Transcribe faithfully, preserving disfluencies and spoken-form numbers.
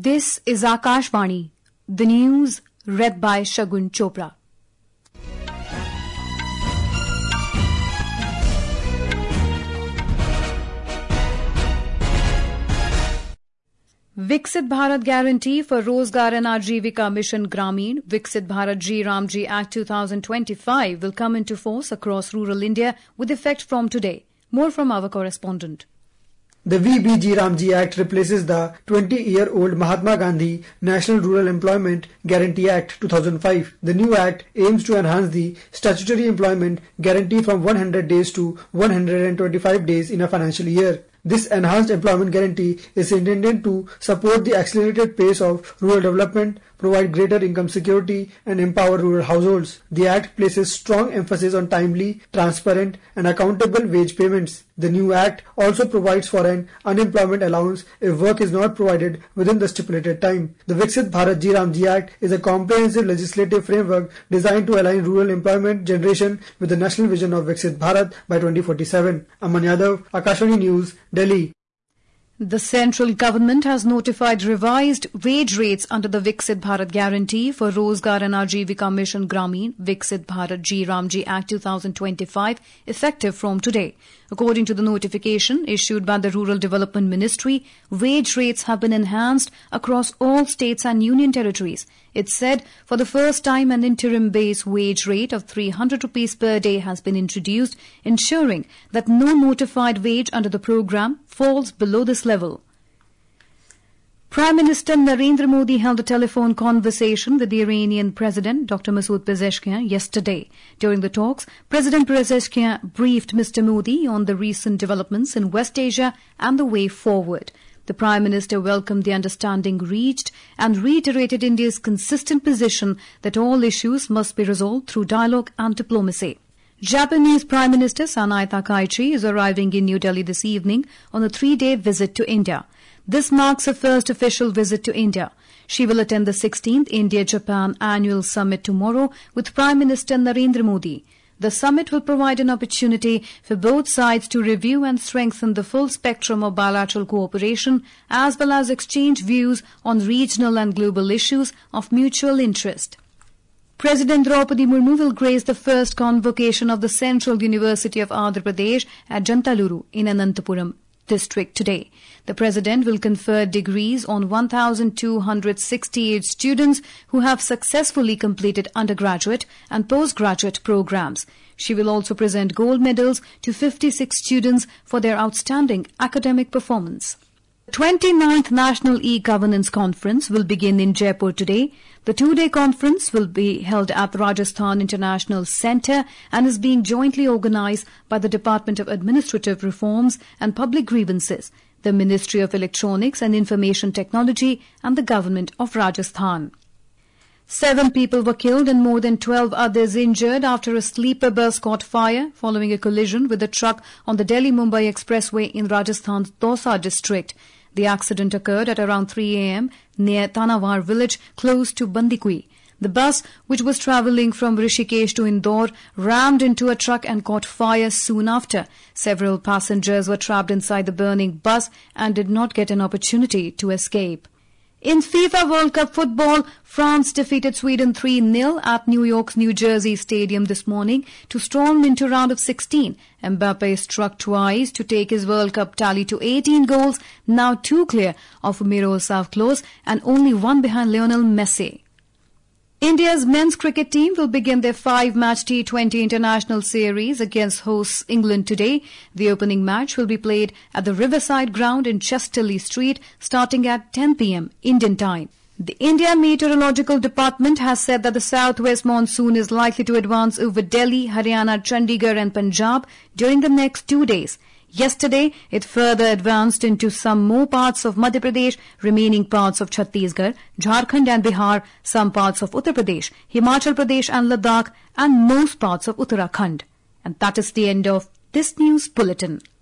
This is Akashvani, the news read by Shagun Chopra. Viksit Bharat Guarantee for Rozgar and Ajivika Mission Grameen, Viksit Bharat Ji Ramji Act twenty twenty-five will come into force across rural India with effect from today. More from our correspondent. The V B G Ramji Act replaces the twenty-year-old Mahatma Gandhi National Rural Employment Guarantee Act two thousand five. The new act aims to enhance the statutory employment guarantee from one hundred days to one hundred twenty-five days in a financial year. This enhanced employment guarantee is intended to support the accelerated pace of rural development, provide greater income security, and empower rural households. The Act places strong emphasis on timely, transparent, and accountable wage payments. The new Act also provides for an unemployment allowance if work is not provided within the stipulated time. The Viksit Bharat Ji Ramji Act is a comprehensive legislative framework designed to align rural employment generation with the national vision of Viksit Bharat by twenty forty-seven. Aman Yadav, Akashvani News, Delhi. The central government has notified revised wage rates under the Viksit Bharat Guarantee for Rozgar and Ajivika Mission Grameen, Viksit Bharat Ji Ramji Act twenty twenty-five, effective from today. According to the notification issued by the Rural Development Ministry, wage rates have been enhanced across all states and union territories. It said for the first time an interim base wage rate of three hundred rupees per day has been introduced, ensuring that no notified wage under the program falls below this level. Prime Minister Narendra Modi held a telephone conversation with the Iranian President Doctor Masoud Pezeshkian yesterday. During the talks, President Pezeshkian briefed Mister Modi on the recent developments in West Asia and the way forward. The Prime Minister welcomed the understanding reached and reiterated India's consistent position that all issues must be resolved through dialogue and diplomacy. Japanese Prime Minister Sanae Takaichi is arriving in New Delhi this evening on a three-day visit to India. This marks her first official visit to India. She will attend the sixteenth India-Japan Annual Summit tomorrow with Prime Minister Narendra Modi. The summit will provide an opportunity for both sides to review and strengthen the full spectrum of bilateral cooperation as well as exchange views on regional and global issues of mutual interest. President Draupadi Murmu will grace the first convocation of the Central University of Andhra Pradesh at Jantaluru in Anantapuram district today. The President will confer degrees on one thousand two hundred sixty-eight students who have successfully completed undergraduate and postgraduate programs. She will also present gold medals to fifty-six students for their outstanding academic performance. The twenty-ninth National E-Governance Conference will begin in Jaipur today. The two-day conference will be held at the Rajasthan International Centre and is being jointly organised by the Department of Administrative Reforms and Public Grievances, the Ministry of Electronics and Information Technology and the Government of Rajasthan. Seven people were killed and more than twelve others injured after a sleeper bus caught fire following a collision with a truck on the Delhi-Mumbai Expressway in Rajasthan's Dausa district. The accident occurred at around three a m near Tanawar village close to Bandikui. The bus, which was travelling from Rishikesh to Indore, rammed into a truck and caught fire soon after. Several passengers were trapped inside the burning bus and did not get an opportunity to escape. In FIFA World Cup football, France defeated Sweden three nil at New York's New Jersey Stadium this morning to storm into round of sixteen. Mbappe struck twice to take his World Cup tally to eighteen goals, now two clear of Miroslav Klose and only one behind Lionel Messi. India's men's cricket team will begin their five-match T twenty international series against hosts England today. The opening match will be played at the Riverside Ground in Chesterley Street starting at ten p m Indian time. The India Meteorological Department has said that the southwest monsoon is likely to advance over Delhi, Haryana, Chandigarh and Punjab during the next two days. Yesterday, it further advanced into some more parts of Madhya Pradesh, remaining parts of Chhattisgarh, Jharkhand and Bihar, some parts of Uttar Pradesh, Himachal Pradesh and Ladakh, and most parts of Uttarakhand. And that is the end of this news bulletin.